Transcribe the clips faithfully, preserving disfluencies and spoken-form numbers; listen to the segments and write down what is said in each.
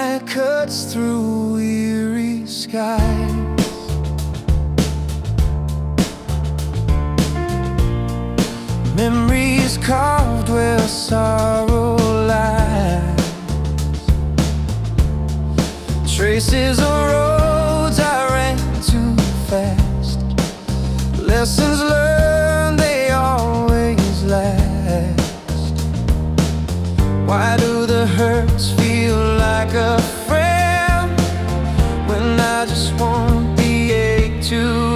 light cuts through weary skies. Memories carved where sorrow lies. Traces of roads I ran too fast. Lessons learned, they always last. Why do the hurts feel like a friend when I just want the ache to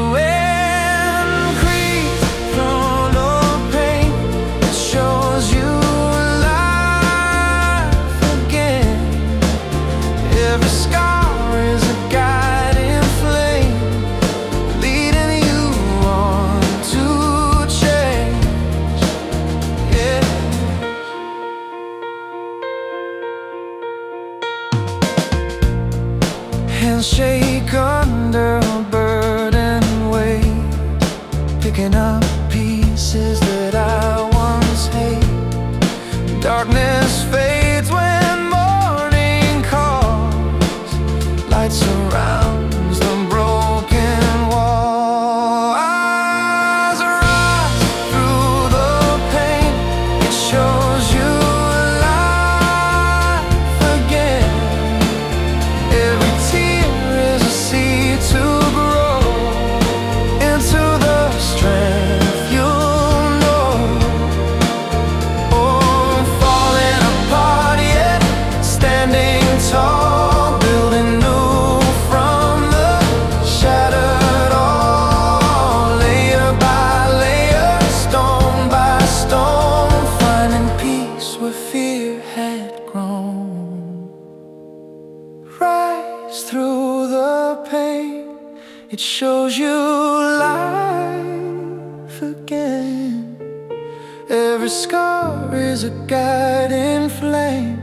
handshake under a burden weight, picking up pieces that I once hate. Darkness fades when morning calls. Light surrounds the broken wall. Eyes rise through the pain. It shows you alive again. Every through the pain, it shows you life again. Every scar is a guiding flame.